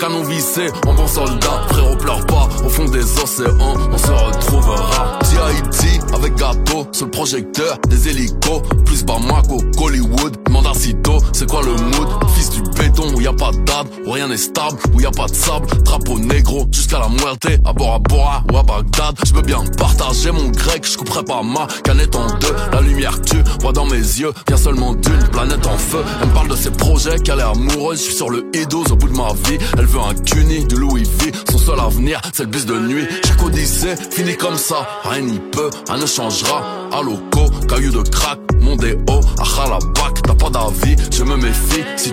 canon vissé, en bon soldat. Frérot pleure pas, au fond des océans, on se retrouvera. Haïti avec gâteau, sur le projecteur, des hélicos, plus Bamako qu'Hollywood. Demande à Cito, c'est quoi le mood? Fils du béton où y a pas d'arbre, où rien n'est stable, où y a pas de sable. Drapeau négro jusqu'à la muerte, à Bora Bora ou à Bagdad. Je veux bien partager mon grec, je couperai pas ma canette en deux. La lumière tue, vois dans mes yeux, vient seulement d'une planète en feu. Elle me parle de ses projets, qu'elle est amoureuse. Je suis sur le E12 au bout de ma vie. Elle veut un CUNY, du Louis V. Son seul avenir, c'est le bus de nuit. Chaque odyssée finit comme ça, rien n'y peut, rien ne changera. À loco, caillou de crack, mon déo, à Khalabak. T'as pas d'avis, je me méfie. Si